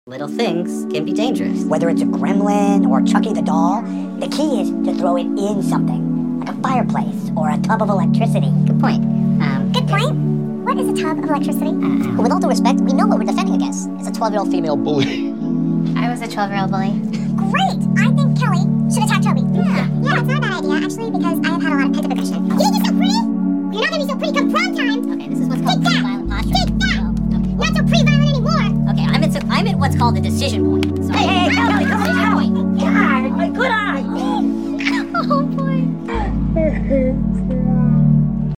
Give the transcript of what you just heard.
Little things can be dangerous. Whether it's a gremlin or Chucky the doll, the key is to throw it in something, like a fireplace or a tub of electricity. Good point. Good point. What is a tub of electricity? Well, with all due respect, we know what we're defending against. It's a 12-year-old female bully. I was a 12-year-old bully. Great! I think Kelly should attack Toby. Yeah, it's not a bad idea, actually, because I have had a lot of pent-up aggression. You think you're so pretty? You're not gonna be so pretty come prom time! Okay, this is what's called Take that! pre-violent posture. Take that! Oh, okay. Not so pre-violent anymore! Okay, I'm at what's called the decision point.